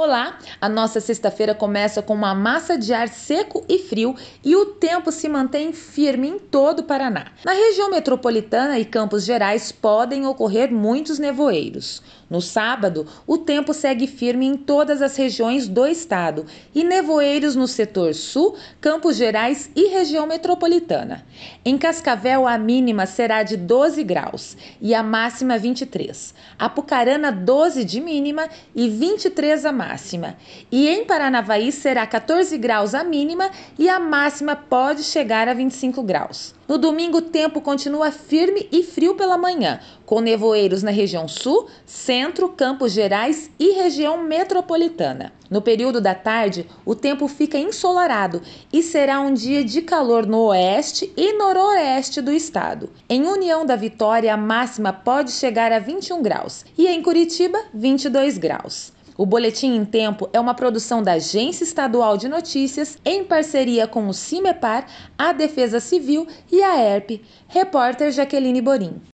Olá, a nossa sexta-feira começa com uma massa de ar seco e frio e o tempo se mantém firme em todo o Paraná. Na região metropolitana e Campos Gerais podem ocorrer muitos nevoeiros. No sábado, o tempo segue firme em todas as regiões do estado e nevoeiros no setor sul, Campos Gerais e região metropolitana. Em Cascavel, a mínima será de 12 graus e a máxima 23. Apucarana, 12 de mínima e 23 a máxima. E em Paranavaí será 14 graus a mínima e a máxima pode chegar a 25 graus. No domingo, o tempo continua firme e frio pela manhã, com nevoeiros na região sul, centro, Campos Gerais e região metropolitana. No período da tarde, o tempo fica ensolarado e será um dia de calor no oeste e noroeste do estado. Em União da Vitória, a máxima pode chegar a 21 graus e em Curitiba, 22 graus. O Boletim em Tempo é uma produção da Agência Estadual de Notícias em parceria com o CIMEPAR, a Defesa Civil e a ERP. Repórter Jaqueline Borim.